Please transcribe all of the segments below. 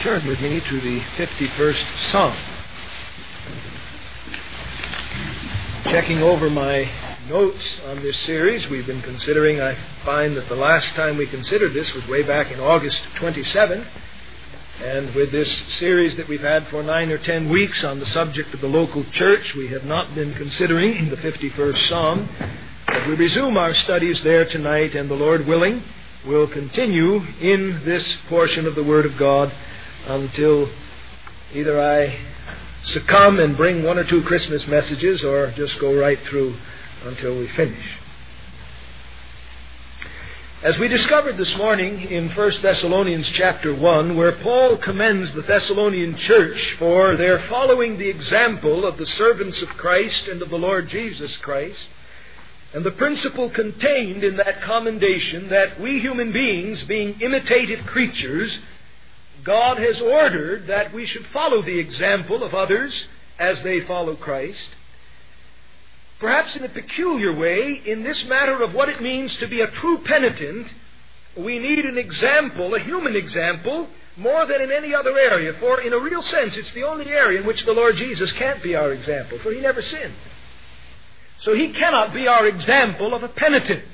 turn with me to the 51st Psalm. Checking over my notes on this series we've been considering, I find that the last time we considered this was way back in August 27. And with this series that we've had for 9 or 10 weeks on the subject of the local church, we have not been considering the 51st Psalm. But we resume our studies there tonight, and the Lord willing, we'll continue in this portion of the Word of God until either I succumb and bring 1 or 2 Christmas messages, or just go right through until we finish. As we discovered this morning in 1 Thessalonians chapter 1, where Paul commends the Thessalonian church for their following the example of the servants of Christ and of the Lord Jesus Christ, and the principle contained in that commendation that we human beings, being imitative creatures, God has ordered that we should follow the example of others as they follow Christ. Perhaps in a peculiar way, in this matter of what it means to be a true penitent, we need an example, a human example, more than in any other area. For in a real sense, it's the only area in which the Lord Jesus can't be our example, for He never sinned. So He cannot be our example of a penitent.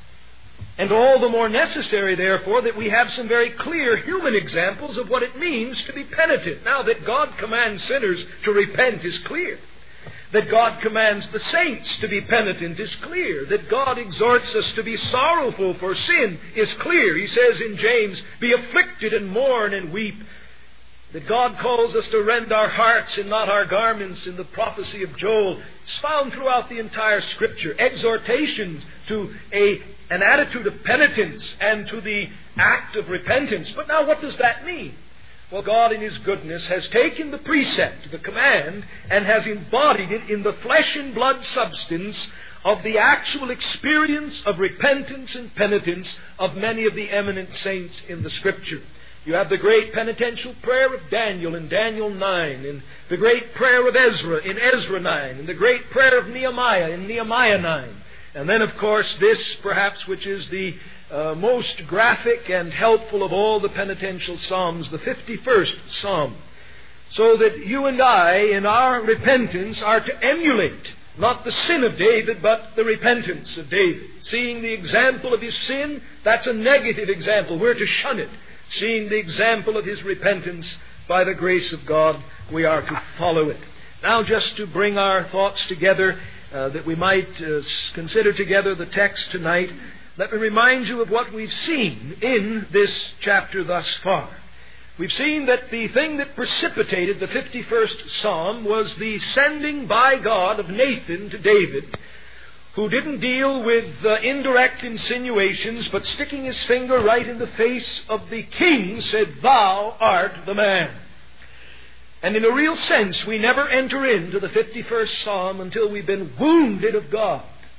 And all the more necessary, therefore, that we have some very clear human examples of what it means to be penitent. Now, that God commands sinners to repent is clear. That God commands the saints to be penitent is clear. That God exhorts us to be sorrowful for sin is clear. He says in James, "Be afflicted and mourn and weep." That God calls us to rend our hearts and not our garments in the prophecy of Joel is found throughout the entire Scripture. Exhortations to an attitude of penitence and to the act of repentance. But now what does that mean? Well, God in His goodness has taken the precept, the command, and has embodied it in the flesh and blood substance of the actual experience of repentance and penitence of many of the eminent saints in the Scripture. You have the great penitential prayer of Daniel in Daniel 9, and the great prayer of Ezra in Ezra 9, and the great prayer of Nehemiah in Nehemiah 9. And then, of course, this, perhaps, which is the most graphic and helpful of all the penitential psalms, the 51st Psalm. So that you and I, in our repentance, are to emulate not the sin of David, but the repentance of David. Seeing the example of his sin, that's a negative example. We're to shun it. Seeing the example of his repentance, by the grace of God, we are to follow it. Now, just to bring our thoughts together, that we might consider together the text tonight, let me remind you of what we've seen in this chapter thus far. We've seen that the thing that precipitated the 51st Psalm was the sending by God of Nathan to David, who didn't deal with indirect insinuations, but sticking his finger right in the face of the king, said, "Thou art the man." And in a real sense, we never enter into the 51st Psalm until we've been wounded of God.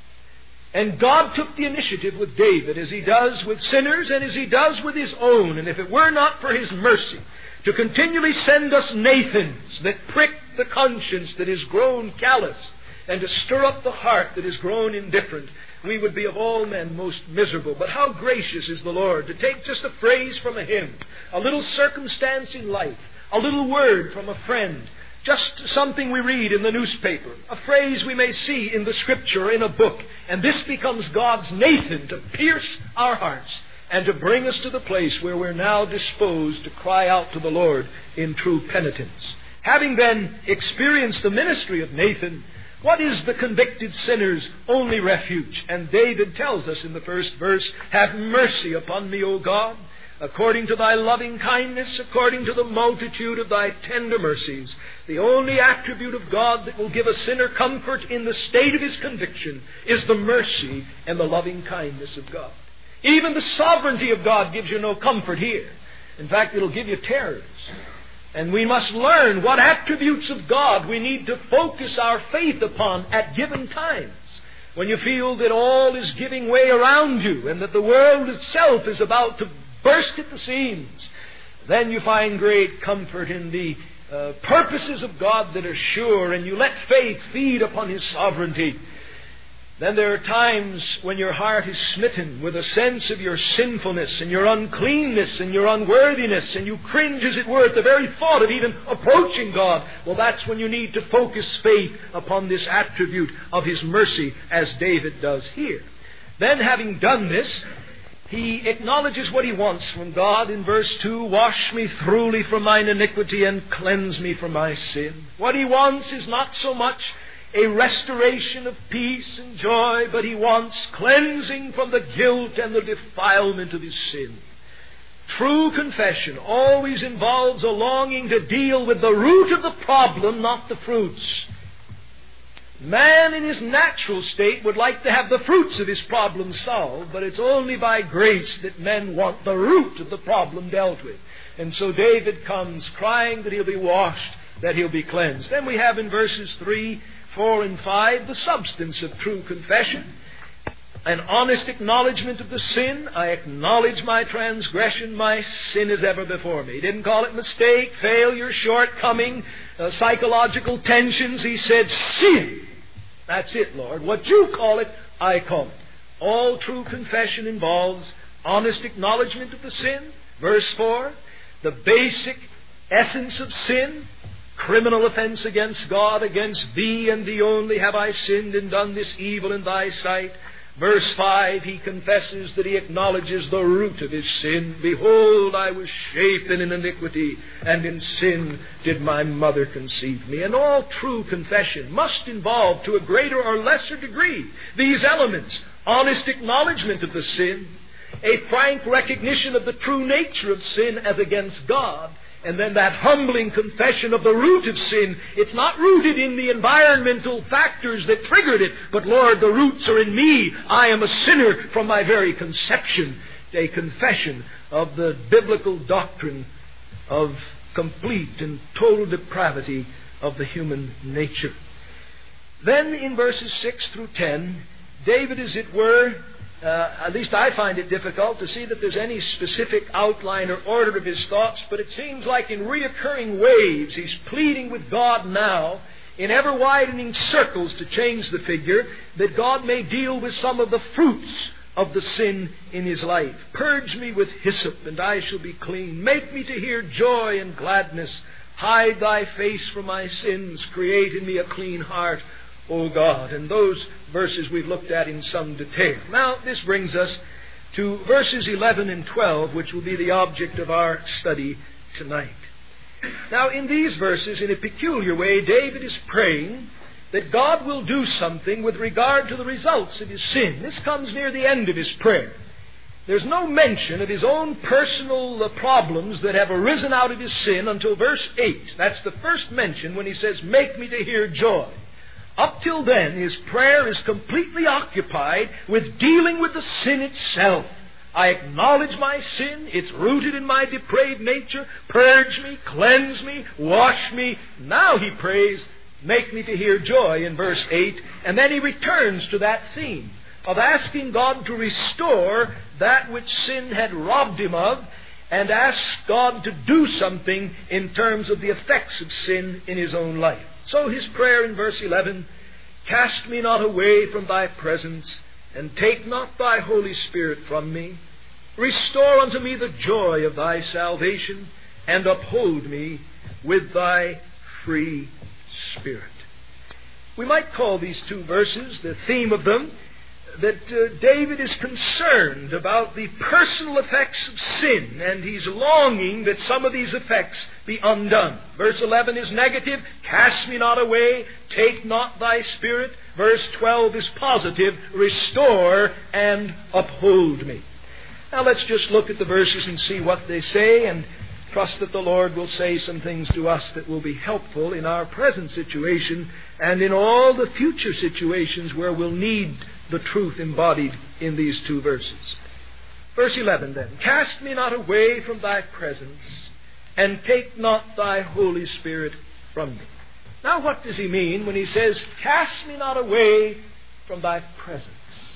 And God took the initiative with David, as He does with sinners and as He does with His own. And if it were not for His mercy to continually send us Nathans that prick the conscience that is grown callous, and to stir up the heart that is grown indifferent, we would be of all men most miserable. But how gracious is the Lord to take just a phrase from a hymn, a little circumstance in life, a little word from a friend, just something we read in the newspaper, a phrase we may see in the Scripture or in a book, and this becomes God's Nathan to pierce our hearts and to bring us to the place where we're now disposed to cry out to the Lord in true penitence. Having then experienced the ministry of Nathan, what is the convicted sinner's only refuge? And David tells us in the first verse, "Have mercy upon me, O God, according to Thy loving kindness, according to the multitude of Thy tender mercies." The only attribute of God that will give a sinner comfort in the state of his conviction is the mercy and the loving kindness of God. Even the sovereignty of God gives you no comfort here. In fact, it'll give you terrors. And we must learn what attributes of God we need to focus our faith upon at given times. When you feel that all is giving way around you and that the world itself is about to burst at the seams, then you find great comfort in the purposes of God that are sure, and you let faith feed upon His sovereignty. Then there are times when your heart is smitten with a sense of your sinfulness and your uncleanness and your unworthiness, and you cringe, as it were, at the very thought of even approaching God. Well, that's when you need to focus faith upon this attribute of His mercy, as David does here. Then, having done this, he acknowledges what he wants from God in verse 2, "Wash me thoroughly from mine iniquity and cleanse me from my sin." What he wants is not so much a restoration of peace and joy, but he wants cleansing from the guilt and the defilement of his sin. True confession always involves a longing to deal with the root of the problem, not the fruits. Man in his natural state would like to have the fruits of his problem solved, but it's only by grace that men want the root of the problem dealt with. And so David comes crying that he'll be washed, that he'll be cleansed. Then we have in verses 3, 4, and 5 the substance of true confession. An honest acknowledgement of the sin. I acknowledge my transgression, my sin is ever before me. He didn't call it mistake, failure, shortcoming, psychological tensions. He said, sin. That's it, Lord. What you call it, I call it. All true confession involves honest acknowledgement of the sin. Verse 4, the basic essence of sin, criminal offense against God, against Thee and Thee only have I sinned and done this evil in Thy sight. Verse 5, he confesses that he acknowledges the root of his sin. Behold, I was shapen in iniquity, and in sin did my mother conceive me. And all true confession must involve, to a greater or lesser degree, these elements: honest acknowledgement of the sin, a frank recognition of the true nature of sin as against God, and then that humbling confession of the root of sin. It's not rooted in the environmental factors that triggered it, but Lord, the roots are in me. I am a sinner from my very conception. A confession of the biblical doctrine of complete and total depravity of the human nature. Then in verses 6 through 10, David, as it were, at least I find it difficult to see that there's any specific outline or order of his thoughts, but it seems like in reoccurring waves he's pleading with God now, in ever-widening circles to change the figure, that God may deal with some of the fruits of the sin in his life. Purge me with hyssop, and I shall be clean. Make me to hear joy and gladness. Hide Thy face from my sins. Create in me a clean heart, O God. And those verses we've looked at in some detail. Now, this brings us to verses 11 and 12, which will be the object of our study tonight. Now, in these verses, in a peculiar way, David is praying that God will do something with regard to the results of his sin. This comes near the end of his prayer. There's no mention of his own personal problems that have arisen out of his sin until verse 8. That's the first mention when he says, "Make me to hear joy." Up till then, his prayer is completely occupied with dealing with the sin itself. I acknowledge my sin. It's rooted in my depraved nature. Purge me, cleanse me, wash me. Now he prays, make me to hear joy in verse 8. And then he returns to that theme of asking God to restore that which sin had robbed him of, and asks God to do something in terms of the effects of sin in his own life. So his prayer in verse 11, "Cast me not away from Thy presence, and take not Thy Holy Spirit from me. Restore unto me the joy of Thy salvation, and uphold me with Thy free Spirit." We might call these two verses, the theme of them, that David is concerned about the personal effects of sin, and he's longing that some of these effects be undone. Verse 11 is negative, "Cast me not away, take not Thy Spirit." Verse 12 is positive, "Restore and uphold me." Now let's just look at the verses and see what they say, and trust that the Lord will say some things to us that will be helpful in our present situation and in all the future situations where we'll need the truth embodied in these two verses. Verse 11 then, "Cast me not away from Thy presence, and take not Thy Holy Spirit from me." Now what does he mean when he says, "Cast me not away from Thy presence"?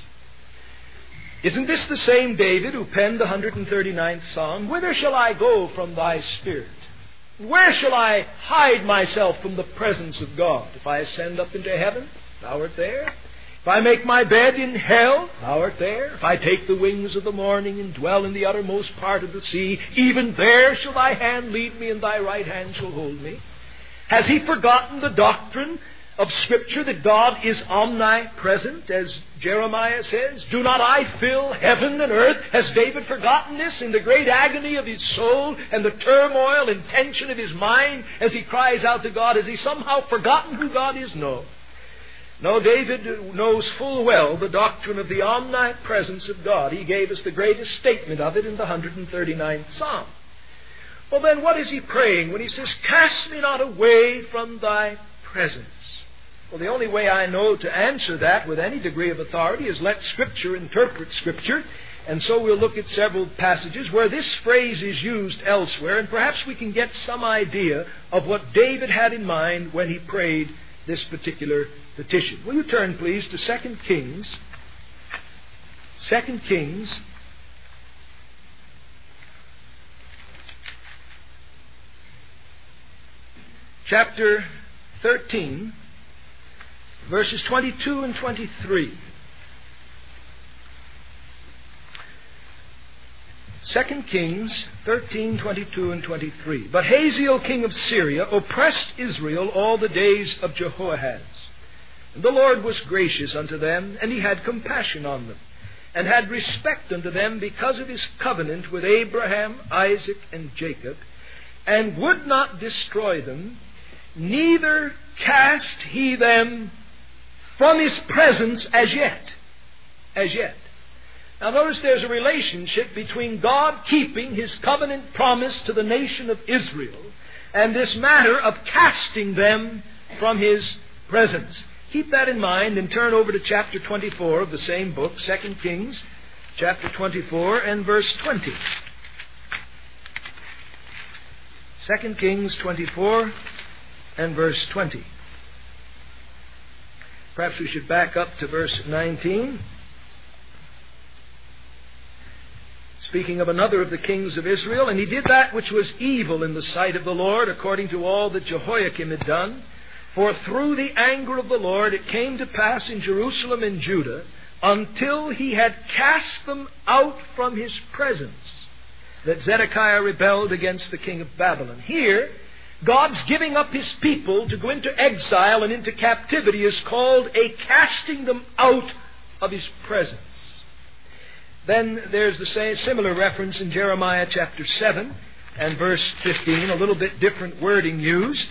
Isn't this the same David who penned the 139th Psalm? "Whither shall I go from Thy Spirit? Where shall I hide myself from the presence of God? If I ascend up into heaven, Thou art there. If I make my bed in hell, thou art there. If I take the wings of the morning and dwell in the uttermost part of the sea, even there shall thy hand lead me, and thy right hand shall hold me. Has he forgotten the doctrine of Scripture that God is omnipresent, as Jeremiah says? Do not I fill heaven and earth? Has David forgotten this in the great agony of his soul and the turmoil and tension of his mind as he cries out to God? Has he somehow forgotten who God is? No. No, David knows full well the doctrine of the omnipresence of God. He gave us the greatest statement of it in the 139th Psalm. Well, then, what is he praying when he says, cast me not away from thy presence? Well, the only way I know to answer that with any degree of authority is let Scripture interpret Scripture. And so we'll look at several passages where this phrase is used elsewhere, and perhaps we can get some idea of what David had in mind when he prayed this particular petition. Will you turn, please, to 2 Kings? 2 Kings chapter 13, verses 22 and 23. 2 Kings 13, 22 and 23. But Hazael, king of Syria, oppressed Israel all the days of Jehoahaz. And the Lord was gracious unto them, and he had compassion on them, and had respect unto them because of his covenant with Abraham, Isaac, and Jacob, and would not destroy them, neither cast he them from his presence as yet. As yet. Now notice there's a relationship between God keeping his covenant promise to the nation of Israel and this matter of casting them from his presence. Keep that in mind and turn over to chapter 24 of the same book, 2 Kings, chapter 24 and verse 20. 2 Kings 24 and verse 20. Perhaps we should back up to verse 19. Speaking of another of the kings of Israel, and he did that which was evil in the sight of the Lord, according to all that Jehoiakim had done. For through the anger of the Lord it came to pass in Jerusalem and Judah, until he had cast them out from his presence, that Zedekiah rebelled against the king of Babylon. Here, God's giving up his people to go into exile and into captivity is called a casting them out of his presence. Then there's the similar reference in Jeremiah chapter 7 and verse 15, a little bit different wording used.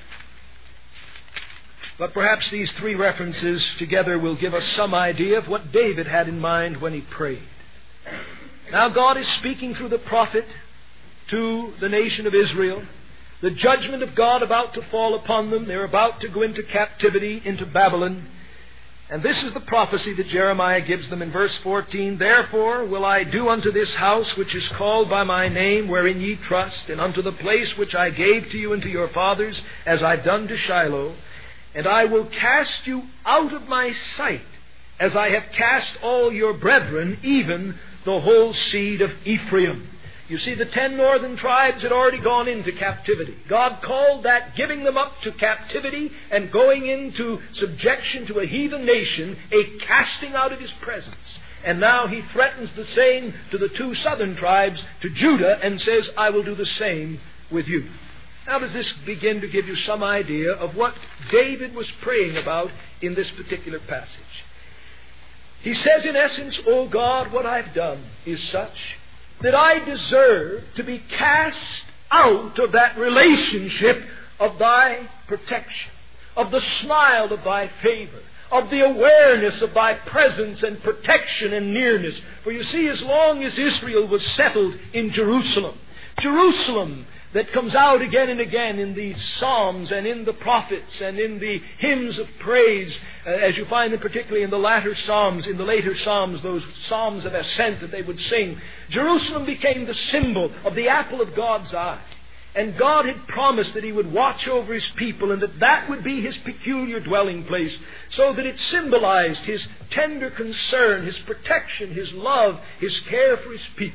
But perhaps these three references together will give us some idea of what David had in mind when he prayed. Now God is speaking through the prophet to the nation of Israel. The judgment of God about to fall upon them. They're about to go into captivity, into Babylon. And this is the prophecy that Jeremiah gives them in verse 14. Therefore will I do unto this house which is called by my name, wherein ye trust, and unto the place which I gave to you and to your fathers, as I've done to Shiloh. And I will cast you out of my sight, as I have cast all your brethren, even the whole seed of Ephraim. You see, the 10 northern tribes had already gone into captivity. God called that giving them up to captivity and going into subjection to a heathen nation a casting out of his presence. And now he threatens the same to the 2 southern tribes, to Judah, and says, I will do the same with you. Now does this begin to give you some idea of what David was praying about in this particular passage? He says in essence, O God, what I've done is such that I deserve to be cast out of that relationship of thy protection, of the smile of thy favor, of the awareness of thy presence and protection and nearness. For you see, as long as Israel was settled in Jerusalem, Jerusalem that comes out again and again in the Psalms and in the prophets and in the hymns of praise, as you find them particularly in the latter Psalms, in the later Psalms, those Psalms of ascent that they would sing. Jerusalem became the symbol of the apple of God's eye. And God had promised that he would watch over his people and that that would be his peculiar dwelling place, so that it symbolized his tender concern, his protection, his love, his care for his people.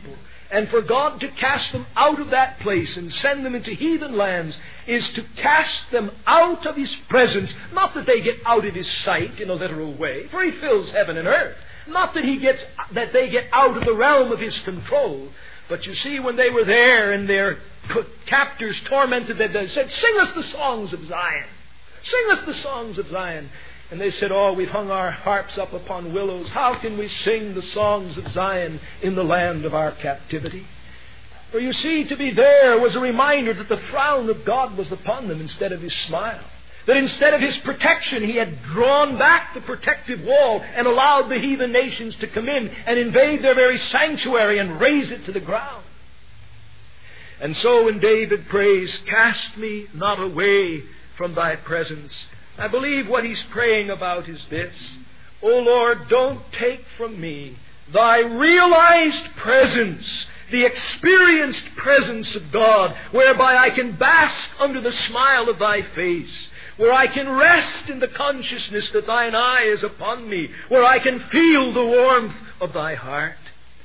And for God to cast them out of that place and send them into heathen lands is to cast them out of His presence. Not that they get out of His sight in a literal way, for He fills heaven and earth. Not that they get out of the realm of His control. But you see, when they were there and their captors tormented them, they said, "Sing us the songs of Zion. Sing us the songs of Zion." And they said, "Oh, we've hung our harps up upon willows. How can we sing the songs of Zion in the land of our captivity?" For you see, to be there was a reminder that the frown of God was upon them instead of His smile. That instead of His protection, He had drawn back the protective wall and allowed the heathen nations to come in and invade their very sanctuary and raze it to the ground. And so when David prays, "Cast me not away from Thy presence," I believe what he's praying about is this: "O Lord, don't take from me Thy realized presence, the experienced presence of God, whereby I can bask under the smile of Thy face, where I can rest in the consciousness that Thine eye is upon me, where I can feel the warmth of Thy heart."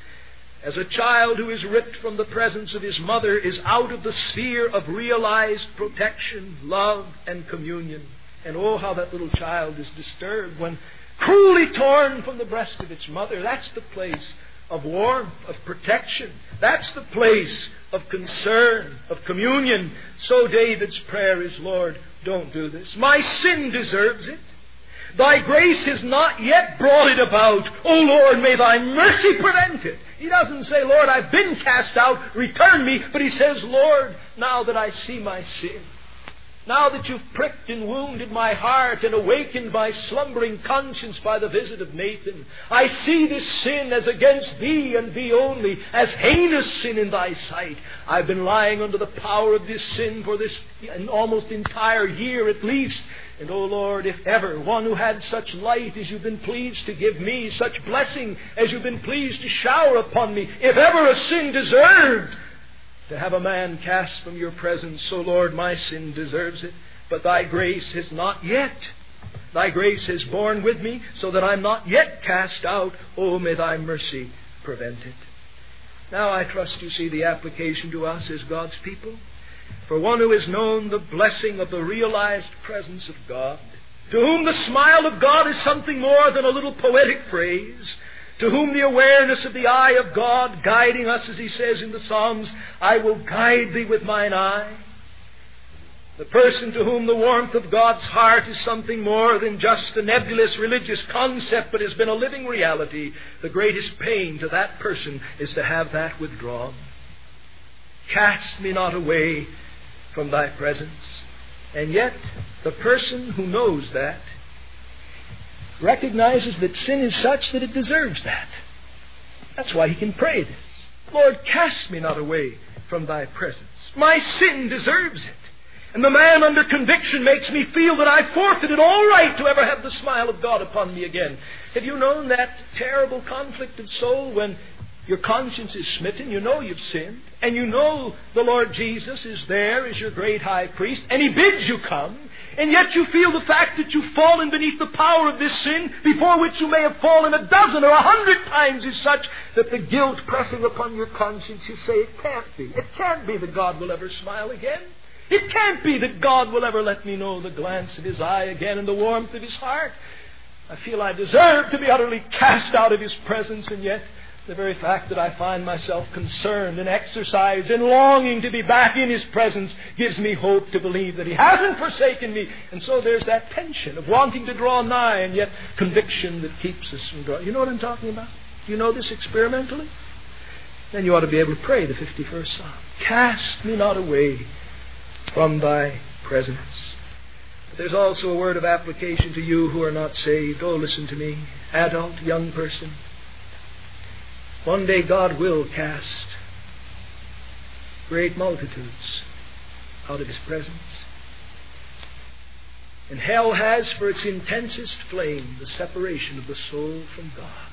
As a child who is ripped from the presence of his mother is out of the sphere of realized protection, love, and communion. And oh, how that little child is disturbed when cruelly torn from the breast of its mother. That's the place of warmth, of protection. That's the place of concern, of communion. So David's prayer is, "Lord, don't do this. My sin deserves it. Thy grace has not yet brought it about. O Lord, may Thy mercy prevent it." He doesn't say, "Lord, I've been cast out, return me." But he says, "Lord, now that I see my sin, now that You've pricked and wounded my heart and awakened my slumbering conscience by the visit of Nathan, I see this sin as against Thee and Thee only, as heinous sin in Thy sight. I've been lying under the power of this sin for this almost entire year at least. And, O Lord, if ever one who had such light as You've been pleased to give me, such blessing as You've been pleased to shower upon me, if ever a sin deserved to have a man cast from Your presence, so, Lord, my sin deserves it. But Thy grace has not yet. Thy grace has borne with me so that I'm not yet cast out. Oh, may Thy mercy prevent it." Now, I trust you see the application to us as God's people. For one who has known the blessing of the realized presence of God, to whom the smile of God is something more than a little poetic phrase, to whom the awareness of the eye of God guiding us, as He says in the Psalms, "I will guide thee with mine eye." The person to whom the warmth of God's heart is something more than just a nebulous religious concept, but has been a living reality, the greatest pain to that person is to have that withdrawn. "Cast me not away from Thy presence." And yet, the person who knows that recognizes that sin is such that it deserves that. That's why he can pray this. "Lord, cast me not away from Thy presence. My sin deserves it. And the man under conviction makes me feel that I forfeited all right to ever have the smile of God upon me again." Have you known that terrible conflict of soul when your conscience is smitten, you know you've sinned, and you know the Lord Jesus is there as your great high priest, and He bids you come, and yet you feel the fact that you've fallen beneath the power of this sin, before which you may have fallen 1,000 or 100 times, is such that the guilt pressing upon your conscience, you say, "It can't be. It can't be that God will ever smile again. It can't be that God will ever let me know the glance of His eye again and the warmth of His heart. I feel I deserve to be utterly cast out of His presence, and yet the very fact that I find myself concerned and exercised and longing to be back in His presence gives me hope to believe that He hasn't forsaken me." And so there's that tension of wanting to draw nigh and yet conviction that keeps us from drawing. You know what I'm talking about? Do you know this experimentally? Then you ought to be able to pray the 51st Psalm. "Cast me not away from Thy presence." But there's also a word of application to you who are not saved. Oh, listen to me, adult, young person. One day God will cast great multitudes out of His presence. And hell has for its intensest flame the separation of the soul from God.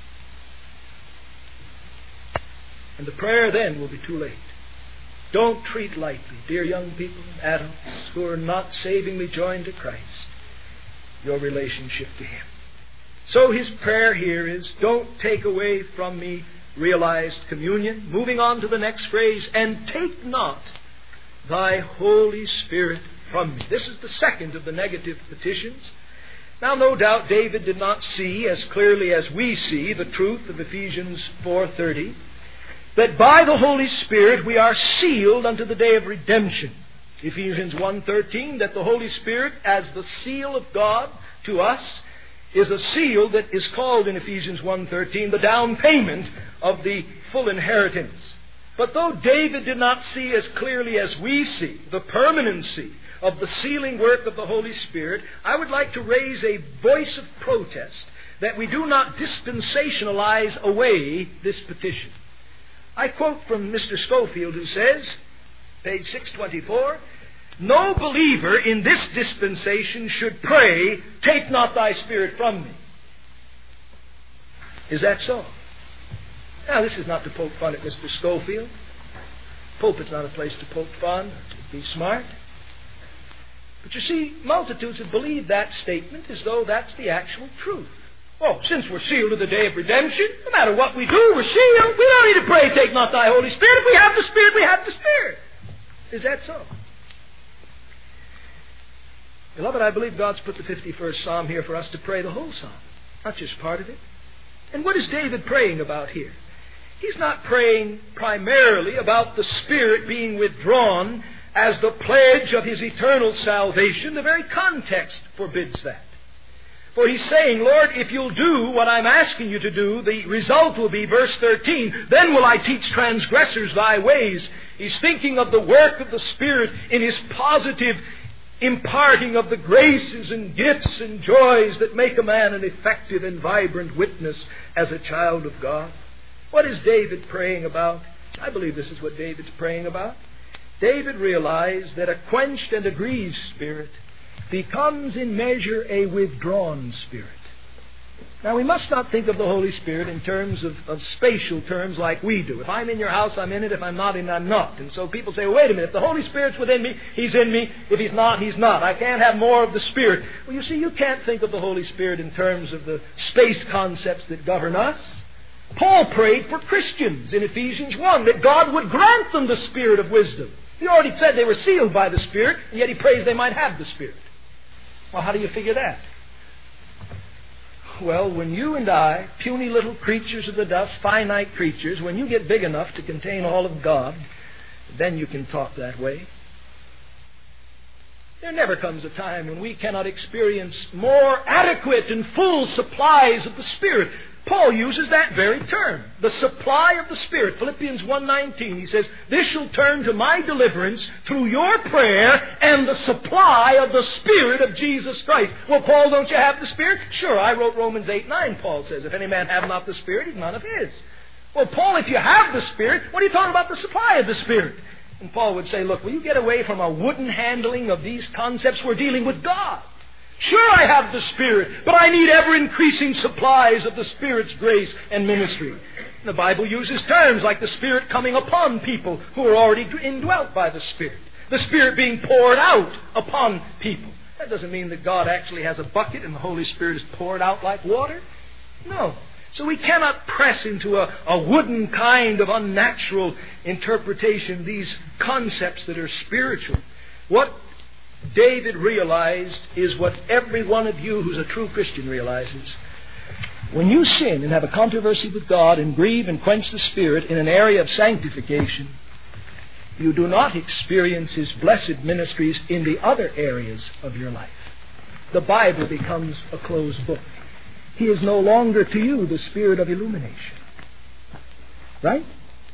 And the prayer then will be too late. Don't treat lightly, dear young people and adults who are not savingly joined to Christ, your relationship to Him. So his prayer here is, "Don't take away from me realized communion. Moving on to the next phrase, and take not thy Holy Spirit from me. This is the second of the negative petitions. Now, no doubt David did not see as clearly as we see the truth of Ephesians 4:30, that by the Holy Spirit we are sealed unto the day of redemption. Ephesians 1:13, that the Holy Spirit, as the seal of God to us, is a seal that is called in Ephesians 1:13 the down payment of the full inheritance. But though David did not see as clearly as we see the permanency of the sealing work of the Holy Spirit, I would like to raise a voice of protest that we do not dispensationalize away this petition. I quote from Mr. Schofield, who says, page 624, "No believer in this dispensation should pray, 'Take not thy Spirit from me.'" Is that so? Now, this is not to poke fun at Mr. Schofield. Pulpit's not a place to poke fun, to be smart. But you see, multitudes have believed that statement as though that's the actual truth. Oh, since we're sealed to the day of redemption, no matter what we do, we're sealed. We don't need to pray, "Take not thy Holy Spirit." If we have the Spirit, we have the Spirit. Is that so? Beloved, I believe God's put the 51st Psalm here for us to pray the whole Psalm, not just part of it. And what is David praying about here? He's not praying primarily about the Spirit being withdrawn as the pledge of his eternal salvation. The very context forbids that. For he's saying, "Lord, if you'll do what I'm asking you to do, the result will be," verse 13, "then will I teach transgressors thy ways." He's thinking of the work of the Spirit in his positive imparting of the graces and gifts and joys that make a man an effective and vibrant witness as a child of God. What is David praying about? I believe this is what David's praying about. David realized that a quenched and a grieved spirit becomes in measure a withdrawn spirit. Now, we must not think of the Holy Spirit in terms of spatial terms like we do. If I'm in your house, I'm in it. If I'm not in, I'm not. And so people say, "Well, wait a minute, if the Holy Spirit's within me, He's in me. If He's not, He's not. I can't have more of the Spirit." Well, you see, you can't think of the Holy Spirit in terms of the space concepts that govern us. Paul prayed for Christians in Ephesians 1 that God would grant them the Spirit of wisdom. He already said they were sealed by the Spirit, and yet he prays they might have the Spirit. Well, how do you figure that? Well, when you and I, puny little creatures of the dust, finite creatures, when you get big enough to contain all of God, then you can talk that way. There never comes a time when we cannot experience more adequate and full supplies of the Spirit. Paul uses that very term, the supply of the Spirit. Philippians 1:19, he says, "This shall turn to my deliverance through your prayer and the supply of the Spirit of Jesus Christ." Well, Paul, don't you have the Spirit? Sure, I wrote Romans 8:9, Paul says, "If any man have not the Spirit, he's none of his." Well, Paul, if you have the Spirit, what are you talking about the supply of the Spirit? And Paul would say, "Look, will you get away from a wooden handling of these concepts? We're dealing with God. Sure, I have the Spirit, but I need ever-increasing supplies of the Spirit's grace and ministry." The Bible uses terms like the Spirit coming upon people who are already indwelt by the Spirit. The Spirit being poured out upon people. That doesn't mean that God actually has a bucket and the Holy Spirit is poured out like water. No. So we cannot press into a wooden kind of unnatural interpretation these concepts that are spiritual. What David realized is what every one of you who's a true Christian realizes. When you sin and have a controversy with God and grieve and quench the Spirit in an area of sanctification, you do not experience His blessed ministries in the other areas of your life. The Bible becomes a closed book. He is no longer to you the Spirit of illumination. Right?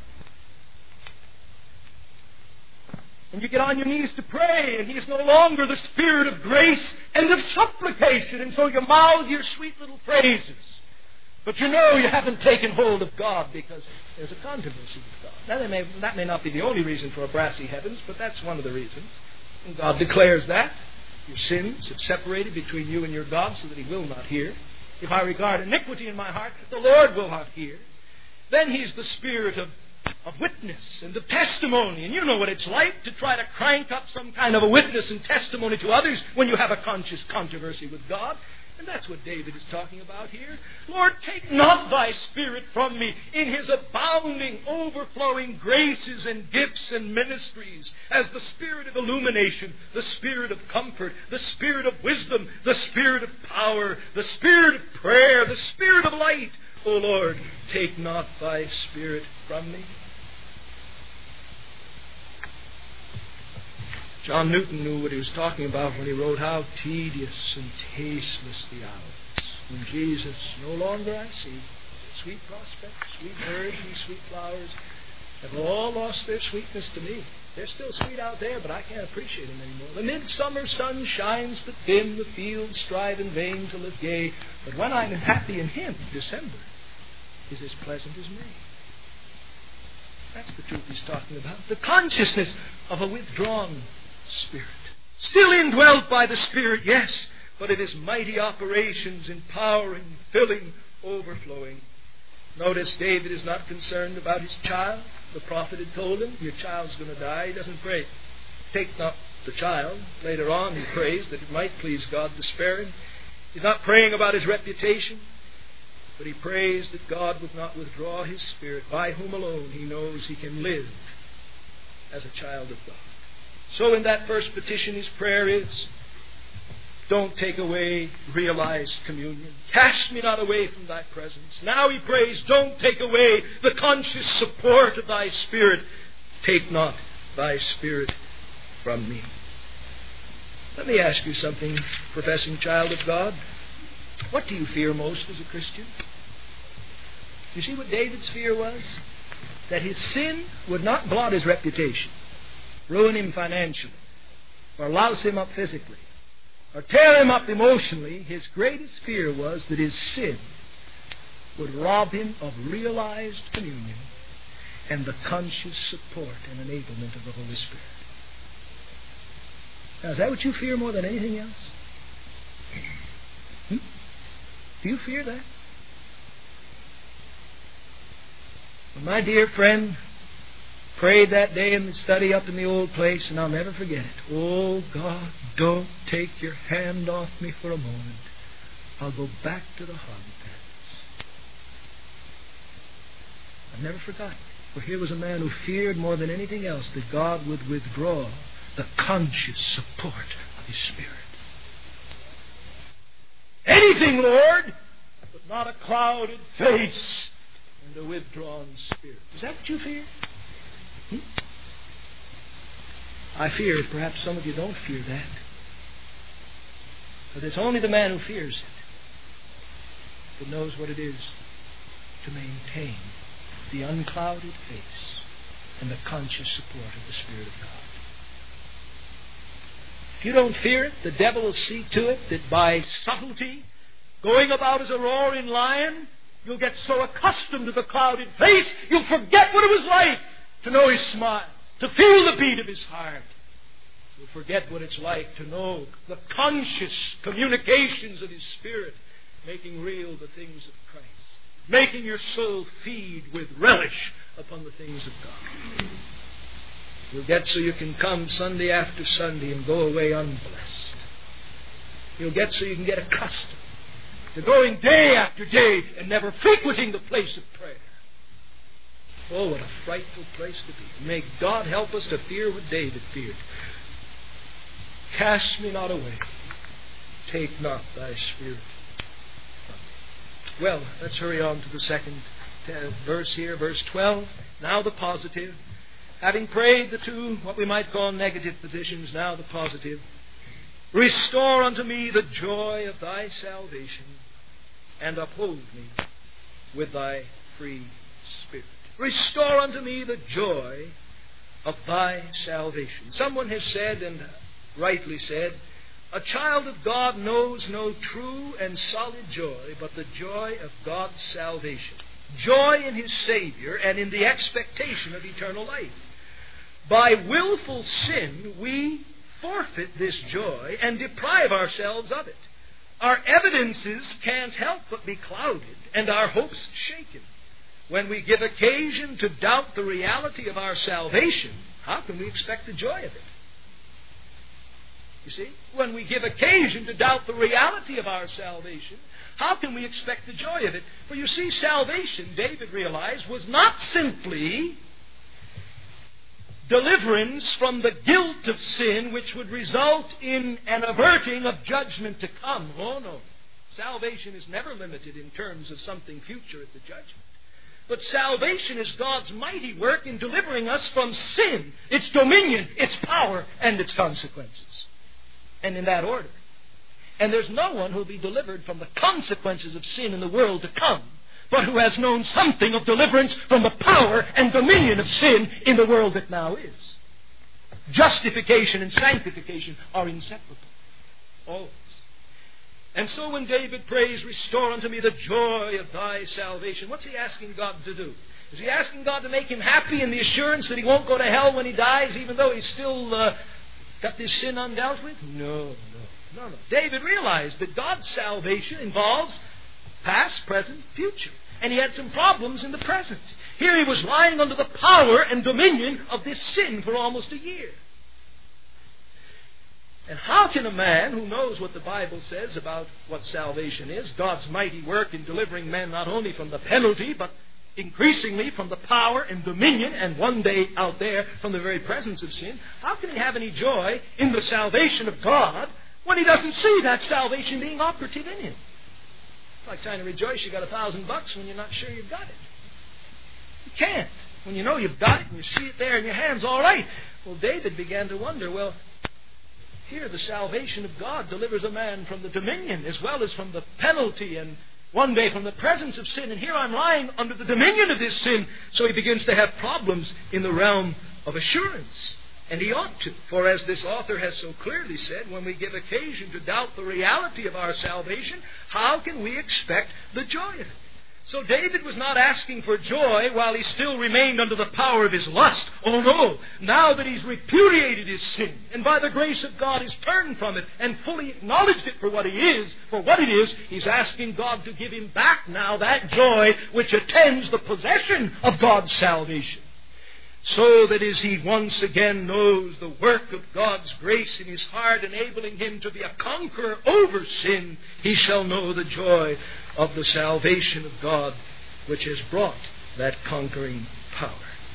And you get on your knees to pray, and He is no longer the Spirit of grace and of supplication, and so you mouth your sweet little phrases. But you know you haven't taken hold of God because there's a controversy with God. Now, that may not be the only reason for a brassy heavens, but that's one of the reasons. And God declares that. Your sins have separated between you and your God so that He will not hear. If I regard iniquity in my heart, the Lord will not hear. Then He's the Spirit of witness and of testimony. And you know what it's like to try to crank up some kind of a witness and testimony to others when you have a conscious controversy with God. And that's what David is talking about here. Lord, take not thy Spirit from me in his abounding, overflowing graces and gifts and ministries, as the Spirit of illumination, the Spirit of comfort, the Spirit of wisdom, the Spirit of power, the Spirit of prayer, the Spirit of light. O Lord, take not thy Spirit from me. John Newton knew what he was talking about when he wrote, how tedious and tasteless the hours, when Jesus no longer I see. Sweet prospects, sweet birds, and sweet flowers have all lost their sweetness to me. They're still sweet out there, but I can't appreciate them anymore. The midsummer sun shines but dim, the fields strive in vain to live gay, but when I'm happy in him, December is as pleasant as May. That's the truth he's talking about. The consciousness of a withdrawn Spirit. Still indwelt by the Spirit, yes, but it is mighty operations, empowering, filling, overflowing. Notice David is not concerned about his child. The prophet had told him, your child's going to die. He doesn't pray, take not the child. Later on he prays that it might please God to spare him. He's not praying about his reputation, but he prays that God would not withdraw his Spirit, by whom alone he knows he can live as a child of God. So in that first petition, his prayer is, don't take away realized communion. Cast me not away from thy presence. Now he prays, don't take away the conscious support of thy Spirit. Take not thy Spirit from me. Let me ask you something, professing child of God. What do you fear most as a Christian? You see what David's fear was? That his sin would not blot his reputation, ruin him financially, or louse him up physically, or tear him up emotionally. His greatest fear was that his sin would rob him of realized communion and the conscious support and enablement of the Holy Spirit. Now, is that what you fear more than anything else? Do you fear that? Well, my dear friend prayed that day in the study up in the old place, and I'll never forget it. Oh, God, don't take your hand off me for a moment. I'll go back to the hog pens. I've never forgotten. For here was a man who feared more than anything else that God would withdraw the conscious support of His Spirit. Anything, Lord, but not a clouded face and a withdrawn spirit. Is that what you fear? I fear, perhaps some of you don't fear that. But it's only the man who fears it that knows what it is to maintain the unclouded face and the conscious support of the Spirit of God. If you don't fear it, the devil will see to it that by subtlety, going about as a roaring lion, you'll get so accustomed to the clouded face, you'll forget what it was like to know His smile, to feel the beat of His heart. You'll forget what it's like to know the conscious communications of His Spirit, making real the things of Christ, making your soul feed with relish upon the things of God. You'll get so you can come Sunday after Sunday and go away unblessed. You'll get so you can get accustomed to going day after day and never frequenting the place of prayer. Oh, what a frightful place to be. May God help us to fear what David feared. Cast me not away. Take not thy Spirit from me. Well, let's hurry on to the second verse here, verse 12. Now the positive. Having prayed the two, what we might call negative positions, now the positive. Restore unto me the joy of thy salvation, and uphold me with thy free Spirit. Restore unto me the joy of thy salvation. Someone has said, and rightly said, a child of God knows no true and solid joy but the joy of God's salvation. Joy in His Savior and in the expectation of eternal life. By willful sin, we forfeit this joy and deprive ourselves of it. Our evidences can't help but be clouded and our hopes shaken. When we give occasion to doubt the reality of our salvation, how can we expect the joy of it? You see, when we give occasion to doubt the reality of our salvation, how can we expect the joy of it? For you see, salvation, David realized, was not simply deliverance from the guilt of sin which would result in an averting of judgment to come. Oh, no. Salvation is never limited in terms of something future at the judgment. But salvation is God's mighty work in delivering us from sin, its dominion, its power, and its consequences. And in that order. And there's no one who will be delivered from the consequences of sin in the world to come, but who has known something of deliverance from the power and dominion of sin in the world that now is. Justification and sanctification are inseparable. Always. And so when David prays, restore unto me the joy of thy salvation, what's he asking God to do? Is he asking God to make him happy in the assurance that he won't go to hell when he dies, even though he's still got this sin undealt with? No. David realized that God's salvation involves past, present, future. And he had some problems in the present. Here he was lying under the power and dominion of this sin for almost a year. And how can a man who knows what the Bible says about what salvation is, God's mighty work in delivering men not only from the penalty, but increasingly from the power and dominion, and one day out there from the very presence of sin, how can he have any joy in the salvation of God when he doesn't see that salvation being operative in him? It's like trying to rejoice you got $1,000 when you're not sure you've got it. You can't. When you know you've got it and you see it there in your hands, all right. Well, David began to wonder, well, here the salvation of God delivers a man from the dominion as well as from the penalty and one day from the presence of sin. And here I'm lying under the dominion of this sin. So he begins to have problems in the realm of assurance. And he ought to. For as this author has so clearly said, when we give occasion to doubt the reality of our salvation, how can we expect the joy of it? So David was not asking for joy while he still remained under the power of his lust. Oh no! Now that he's repudiated his sin, and by the grace of God has turned from it and fully acknowledged it for what it is, he's asking God to give him back now that joy which attends the possession of God's salvation. So that as he once again knows the work of God's grace in his heart, enabling him to be a conqueror over sin, he shall know the joy of the salvation of God, which has brought that conquering power.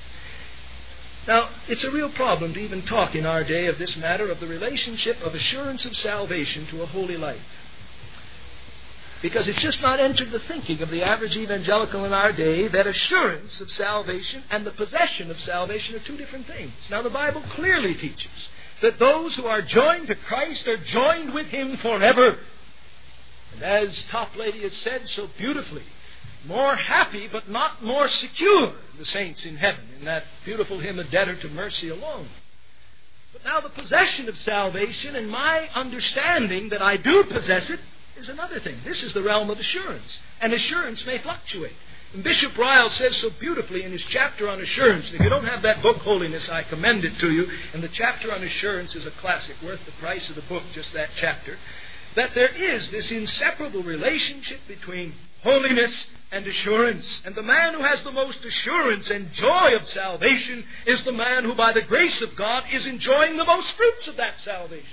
Now, it's a real problem to even talk in our day of this matter of the relationship of assurance of salvation to a holy life. Because it's just not entered the thinking of the average evangelical in our day that assurance of salvation and the possession of salvation are two different things. Now, the Bible clearly teaches that those who are joined to Christ are joined with Him forever. And as Toplady has said so beautifully, more happy but not more secure, the saints in heaven, in that beautiful hymn, A Debtor to Mercy Alone. But now the possession of salvation and my understanding that I do possess it is another thing. This is the realm of assurance. And assurance may fluctuate. And Bishop Ryle says so beautifully in his chapter on assurance, and if you don't have that book, Holiness, I commend it to you, and the chapter on assurance is a classic, worth the price of the book, just that chapter, that there is this inseparable relationship between holiness and assurance. And the man who has the most assurance and joy of salvation is the man who, by the grace of God, is enjoying the most fruits of that salvation.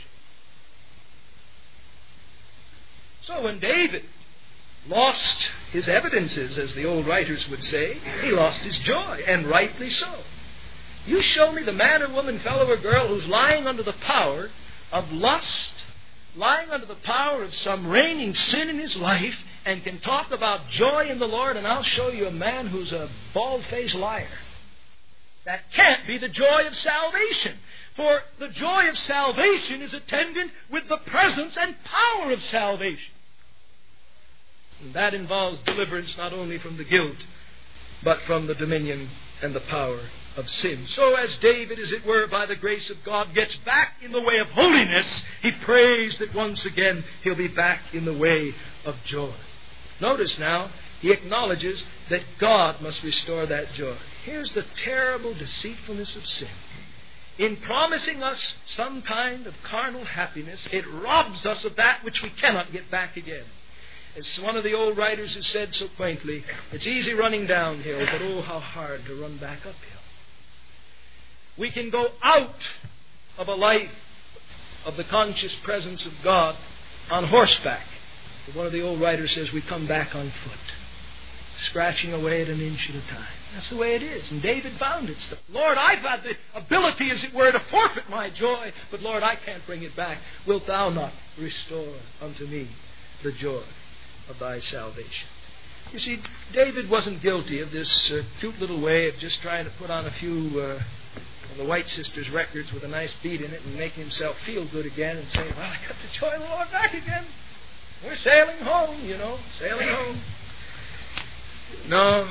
So when David lost his evidences, as the old writers would say, he lost his joy, and rightly so. You show me the man or woman, fellow or girl, who's lying under the power of lust, lying under the power of some reigning sin in his life, and can talk about joy in the Lord, and I'll show you a man who's a bald-faced liar. That can't be the joy of salvation. For the joy of salvation is attendant with the presence and power of salvation. And that involves deliverance not only from the guilt, but from the dominion and the power of sin. So as David, as it were, by the grace of God, gets back in the way of holiness, he prays that once again he'll be back in the way of joy. Notice now, he acknowledges that God must restore that joy. Here's the terrible deceitfulness of sin. In promising us some kind of carnal happiness, it robs us of that which we cannot get back again. As one of the old writers has said so quaintly, it's easy running downhill, but oh, how hard to run back uphill. We can go out of a life of the conscious presence of God on horseback. But one of the old writers says we come back on foot, scratching away at an inch at a time. That's the way it is. And David found it. Lord, I've had the ability, as it were, to forfeit my joy, but Lord, I can't bring it back. Wilt thou not restore unto me the joy of thy salvation? You see, David wasn't guilty of this cute little way of just trying to put on a few of the White Sisters records with a nice beat in it and making himself feel good again and saying, well, I got the joy of the Lord back again. We're sailing home, sailing home. No.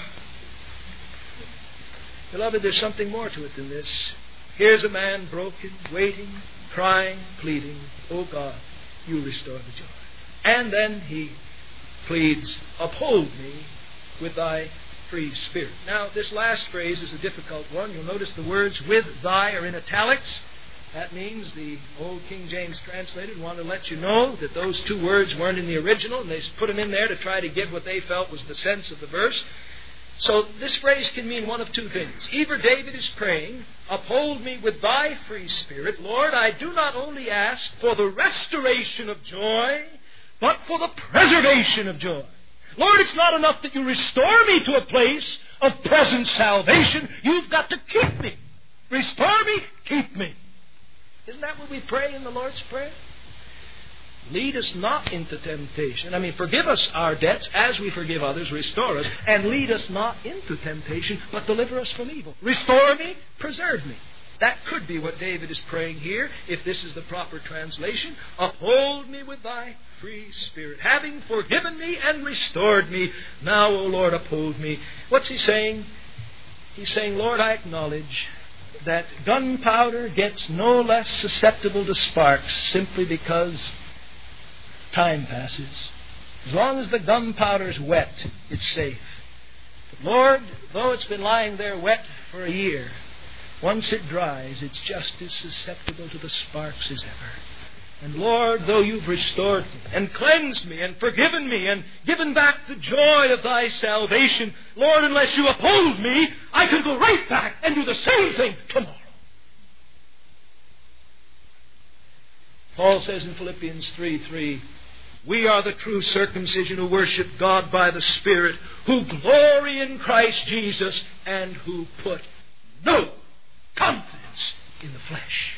Beloved, there's something more to it than this. Here's a man broken, waiting, crying, pleading, oh God, you restore the joy. And then he pleads, uphold me with thy free spirit. Now, this last phrase is a difficult one. You'll notice the words with thy are in italics. That means the old King James translated wanted to let you know that those two words weren't in the original, and they put them in there to try to give what they felt was the sense of the verse. So this phrase can mean one of two things. Either David is praying, uphold me with thy free spirit. Lord, I do not only ask for the restoration of joy, but for the preservation of joy. Lord, it's not enough that you restore me to a place of present salvation. You've got to keep me. Restore me, keep me. Isn't that what we pray in the Lord's Prayer? Lead us not into temptation. Forgive us our debts as we forgive others. Restore us. And lead us not into temptation, but deliver us from evil. Restore me, preserve me. That could be what David is praying here, if this is the proper translation. Uphold me with thy free spirit, having forgiven me and restored me. Now, O Lord, uphold me. What's he saying? He's saying, Lord, I acknowledge that gunpowder gets no less susceptible to sparks simply because time passes. As long as the gunpowder's wet, it's safe. But Lord, though it's been lying there wet for a year, once it dries, it's just as susceptible to the sparks as ever. And Lord, though you've restored me and cleansed me and forgiven me and given back the joy of thy salvation, Lord, unless you uphold me, I can go right back and do the same thing tomorrow. Paul says in Philippians 3:3, we are the true circumcision who worship God by the Spirit, who glory in Christ Jesus, and who put no confidence in the flesh.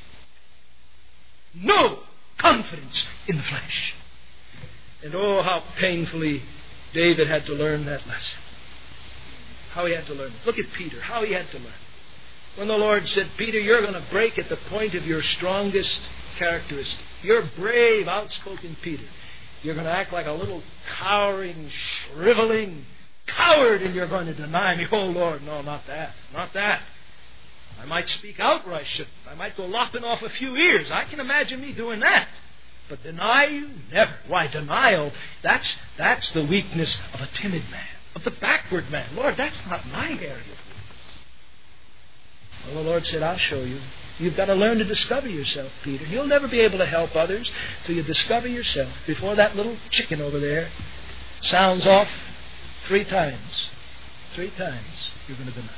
No confidence in the flesh. And oh, how painfully David had to learn that lesson. How he had to learn it. Look at Peter, how he had to learn it. When the Lord said, Peter, you're going to break at the point of your strongest characteristic. You're brave, outspoken Peter. You're going to act like a little cowering, shriveling coward, and you're going to deny me. Oh, Lord, no, not that. Not that. I might speak out where I shouldn't. I might go lopping off a few ears. I can imagine me doing that. But deny you? Never. Why, denial, that's the weakness of a timid man, of the backward man. Lord, that's not my area of weakness. Well, the Lord said, I'll show you. You've got to learn to discover yourself, Peter. You'll never be able to help others till you discover yourself before that little chicken over there sounds off 3 times. 3 times you're going to deny.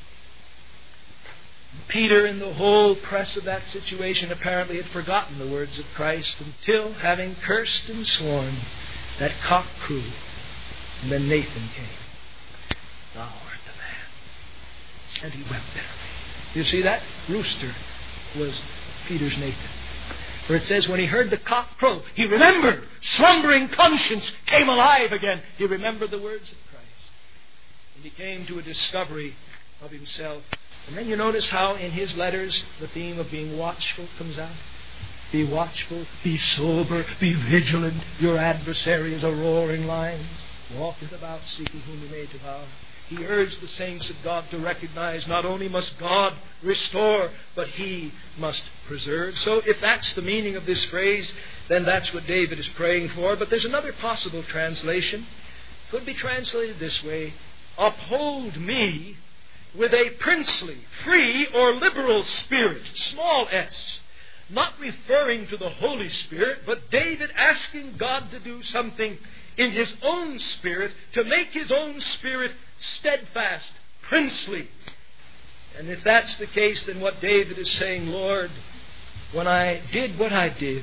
Peter, in the whole press of that situation, apparently had forgotten the words of Christ until, having cursed and sworn, that cock crew, and then Nathan came. Thou art the man. And he wept bitterly. You see, that rooster was Peter's Nathan. For it says, when he heard the cock crow, he remembered. Slumbering conscience came alive again. He remembered the words of Christ. And he came to a discovery of himself. And then you notice how in his letters the theme of being watchful comes out. Be watchful, be sober, be vigilant. Your adversary is a roaring lion, walketh about seeking whom he may devour. He urged the saints of God to recognize not only must God restore, but he must preserve. So if that's the meaning of this phrase, then that's what David is praying for. But there's another possible translation. It could be translated this way: uphold me with a princely, free, or liberal spirit, small s. Not referring to the Holy Spirit, but David asking God to do something in his own spirit, to make his own spirit steadfast, princely. And if that's the case, then what David is saying, Lord, when I did what I did,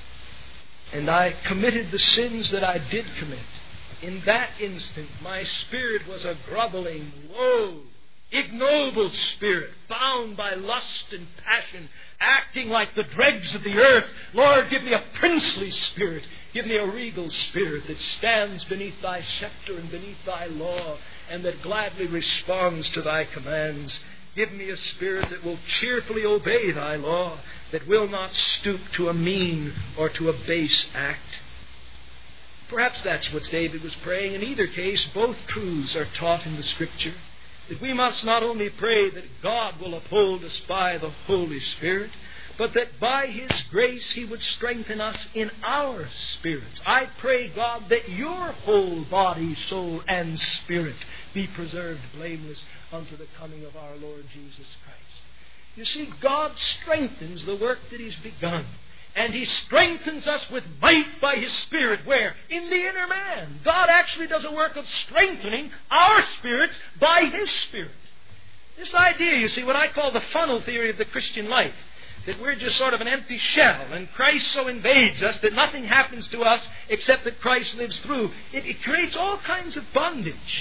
and I committed the sins that I did commit, in that instant my spirit was a groveling, low, ignoble spirit, bound by lust and passion, acting like the dregs of the earth. Lord, give me a princely spirit. Give me a regal spirit that stands beneath Thy scepter and beneath Thy law, and that gladly responds to Thy commands. Give me a spirit that will cheerfully obey Thy law, that will not stoop to a mean or to a base act. Perhaps that's what David was praying. In either case, both truths are taught in the Scripture. That we must not only pray that God will uphold us by the Holy Spirit, but that by His grace He would strengthen us in our spirits. I pray, God, that your whole body, soul, and spirit be preserved blameless unto the coming of our Lord Jesus Christ. You see, God strengthens the work that He's begun. And He strengthens us with might by His Spirit. Where? In the inner man. God actually does a work of strengthening our spirits by His Spirit. This idea, you see, what I call the funnel theory of the Christian life, that we're just sort of an empty shell, and Christ so invades us that nothing happens to us except that Christ lives through. It creates all kinds of bondage.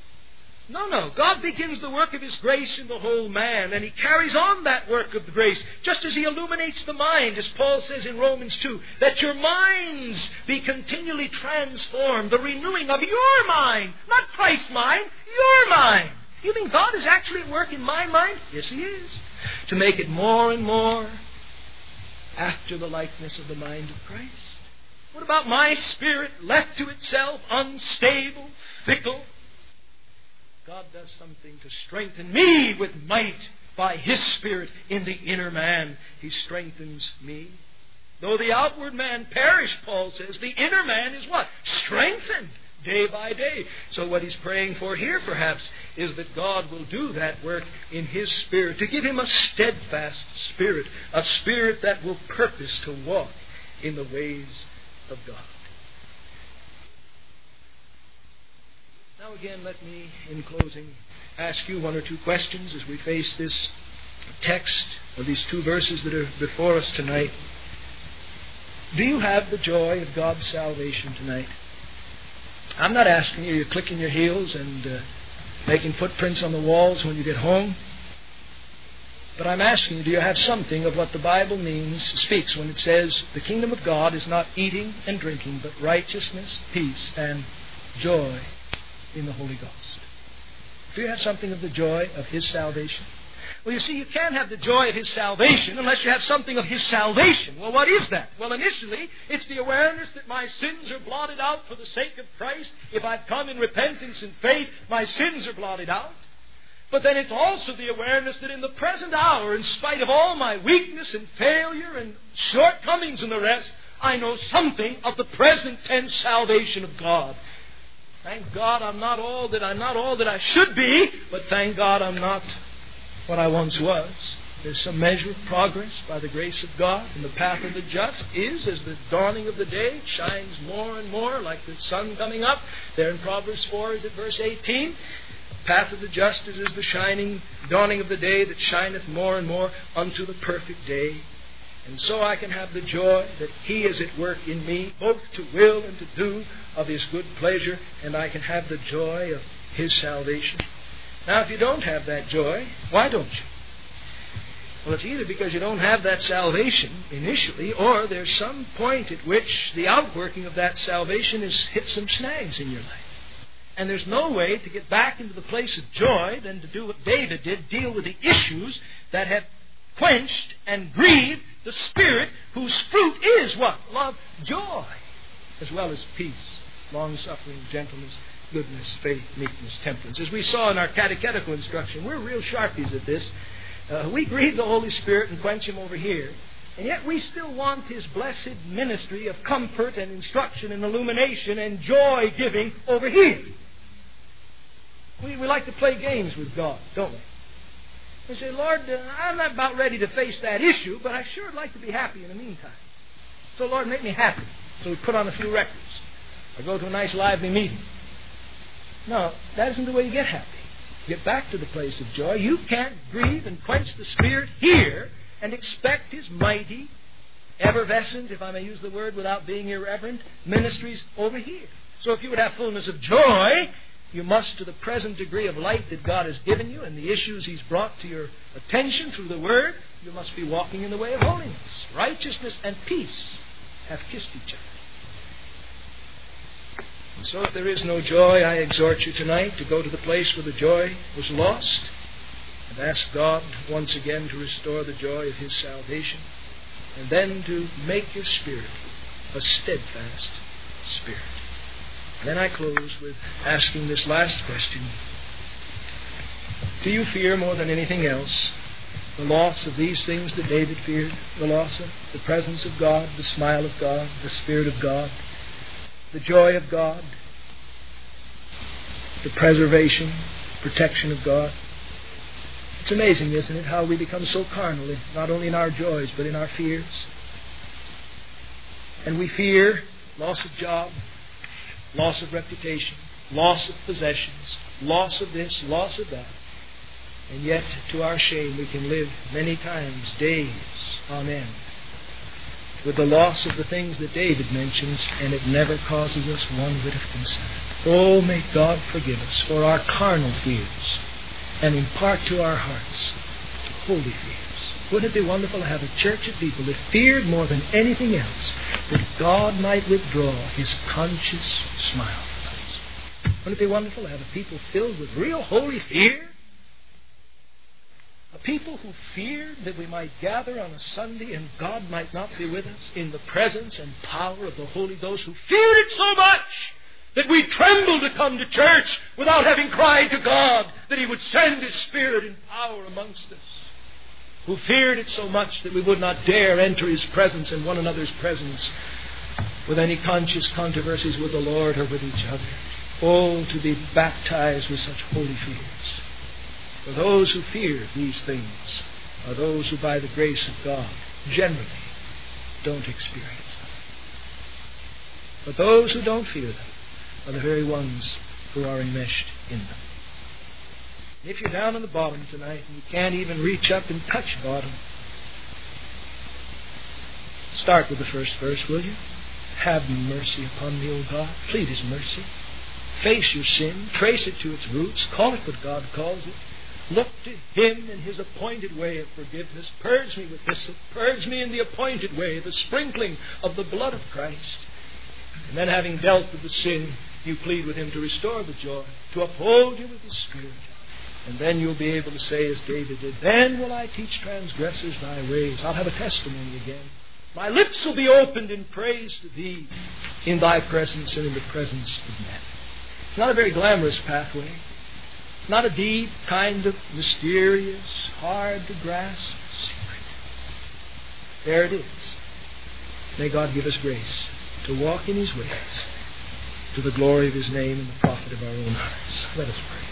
No. God begins the work of His grace in the whole man, and He carries on that work of the grace, just as He illuminates the mind, as Paul says in Romans 2, that your minds be continually transformed, the renewing of your mind, not Christ's mind, your mind. You think God is actually at work in my mind? Yes, He is. To make it more and more after the likeness of the mind of Christ. What about my spirit, left to itself, unstable, fickle? God does something to strengthen me with might by His Spirit in the inner man. He strengthens me. Though the outward man perish, Paul says, the inner man is what? Strengthened day by day. So what he's praying for here, perhaps, is that God will do that work in His Spirit, to give him a steadfast spirit, a spirit that will purpose to walk in the ways of God. Now again, let me, in closing, ask you one or two questions as we face this text of these two verses that are before us tonight. Do you have the joy of God's salvation tonight? I'm not asking you, you're clicking your heels and making footprints on the walls when you get home. But I'm asking you, do you have something of what the Bible speaks when it says, the kingdom of God is not eating and drinking, but righteousness, peace, and joy in the Holy Ghost? Do you have something of the joy of His salvation? Well, you see, you can't have the joy of His salvation unless you have something of His salvation. Well, what is that? Well, initially, it's the awareness that my sins are blotted out for the sake of Christ. If I've come in repentance and faith, my sins are blotted out. But then it's also the awareness that in the present hour, in spite of all my weakness and failure and shortcomings and the rest, I know something of the present tense salvation of God. Thank God I'm not all that I should be, but thank God I'm not what I once was. There's some measure of progress by the grace of God, and the path of the just is as the dawning of the day. It shines more and more like the sun coming up. There in Proverbs 4 is at verse 18. The path of the just is as the shining dawning of the day that shineth more and more unto the perfect day. And so I can have the joy that He is at work in me, both to will and to do of His good pleasure, and I can have the joy of His salvation. Now, if you don't have that joy, why don't you? Well, it's either because you don't have that salvation initially, or there's some point at which the outworking of that salvation has hit some snags in your life. And there's no way to get back into the place of joy than to do what David did, deal with the issues that have quenched and grieved the Spirit, whose fruit is what? Love, joy, as well as peace, long-suffering, gentleness, goodness, faith, meekness, temperance. As we saw in our catechetical instruction, we're real sharpies at this. We grieve the Holy Spirit and quench Him over here, and yet we still want His blessed ministry of comfort and instruction and illumination and joy-giving over here. We like to play games with God, don't we? We say, Lord, I'm not about ready to face that issue, but I sure would like to be happy in the meantime. So, Lord, make me happy. So we put on a few records or go to a nice lively meeting. No, that isn't the way you get happy. Get back to the place of joy. You can't grieve and quench the Spirit here and expect His mighty, effervescent, if I may use the word without being irreverent, ministries over here. So if you would have fullness of joy, you must, to the present degree of light that God has given you and the issues He's brought to your attention through the Word, you must be walking in the way of holiness. Righteousness and peace have kissed each other. And so if there is no joy, I exhort you tonight to go to the place where the joy was lost and ask God once again to restore the joy of His salvation, and then to make your spirit a steadfast spirit. And then I close with asking this last question. Do you fear more than anything else the loss of these things that David feared? The loss of the presence of God, the smile of God, the Spirit of God, the joy of God, the preservation, protection of God. It's amazing, isn't it, how we become so carnal, not only in our joys, but in our fears. And we fear loss of job, loss of reputation, loss of possessions, loss of this, loss of that. And yet, to our shame, we can live many times, days on end, with the loss of the things that David mentions, and it never causes us one bit of concern. Oh, may God forgive us for our carnal fears and impart to our hearts holy fears. Wouldn't it be wonderful to have a church of people that feared more than anything else that God might withdraw His conscious smile from us? Wouldn't it be wonderful to have a people filled with real holy fear? A people who feared that we might gather on a Sunday and God might not be with us in the presence and power of the Holy Ghost, who feared it so much that we trembled to come to church without having cried to God that He would send His Spirit in power amongst us. Who feared it so much that we would not dare enter His presence and one another's presence with any conscious controversies with the Lord or with each other. Oh, to be baptized with such holy fears. For those who fear these things are those who, by the grace of God, generally don't experience them. But those who don't fear them are the very ones who are enmeshed in them. If you're down on the bottom tonight and you can't even reach up and touch bottom, start with the first verse, will you? Have mercy upon me, O God. Plead His mercy. Face your sin. Trace it to its roots. Call it what God calls it. Look to Him in His appointed way of forgiveness. Purge me with hyssop. Purge me in the appointed way, the sprinkling of the blood of Christ. And then, having dealt with the sin, you plead with Him to restore the joy, to uphold you with His Spirit. And then you'll be able to say as David did, then will I teach transgressors Thy ways. I'll have a testimony again. My lips will be opened in praise to Thee in Thy presence and in the presence of men. It's not a very glamorous pathway. It's not a deep, kind of mysterious, hard to grasp secret. There it is. May God give us grace to walk in His ways, to the glory of His name and the profit of our own hearts. Let us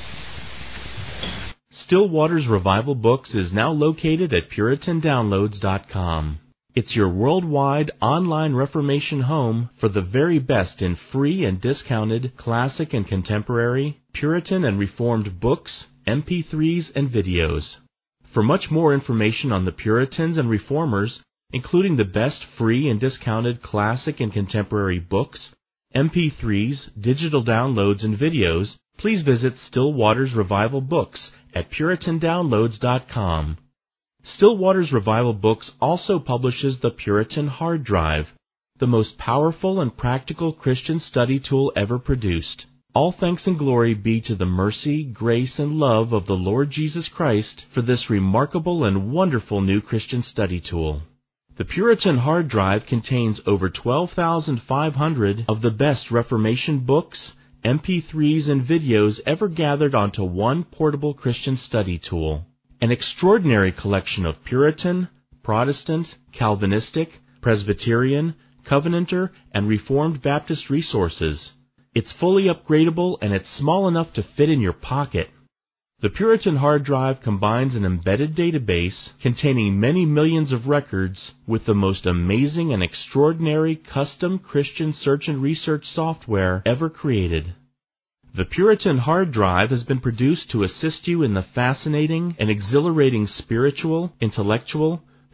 pray. Still Waters Revival Books is now located at PuritanDownloads.com. It's your worldwide online Reformation home for the very best in free and discounted classic and contemporary, Puritan and Reformed books, MP3s, and videos. For much more information on the Puritans and Reformers, including the best free and discounted classic and contemporary books, MP3s, digital downloads, and videos, please visit Still Waters Revival Books at PuritanDownloads.com. Still Waters Revival Books also publishes the Puritan Hard Drive, the most powerful and practical Christian study tool ever produced. All thanks and glory be to the mercy, grace, and love of the Lord Jesus Christ for this remarkable and wonderful new Christian study tool. The Puritan Hard Drive contains over 12,500 of the best Reformation books, MP3s, and videos ever gathered onto one portable Christian study tool. An extraordinary collection of Puritan, Protestant, Calvinistic, Presbyterian, Covenanter, and Reformed Baptist resources. It's fully upgradable and it's small enough to fit in your pocket. The Puritan Hard Drive combines an embedded database containing many millions of records with the most amazing and extraordinary custom Christian search and research software ever created. The Puritan Hard Drive has been produced to assist you in the fascinating and exhilarating spiritual, intellectual,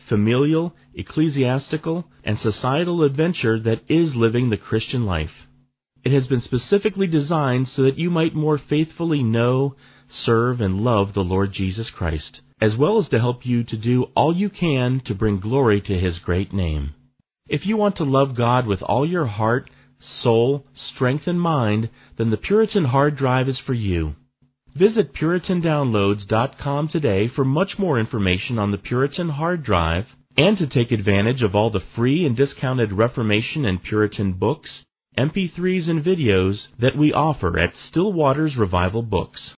familial, ecclesiastical, and societal adventure that is living the Christian life. It has been specifically designed so that you might more faithfully know, serve, and love the Lord Jesus Christ, as well as to help you to do all you can to bring glory to His great name. If you want to love God with all your heart, soul, strength, and mind, then the Puritan Hard Drive is for you. Visit PuritanDownloads.com today for much more information on the Puritan Hard Drive and to take advantage of all the free and discounted Reformation and Puritan books, MP3s, and videos that we offer at Still Waters Revival Books.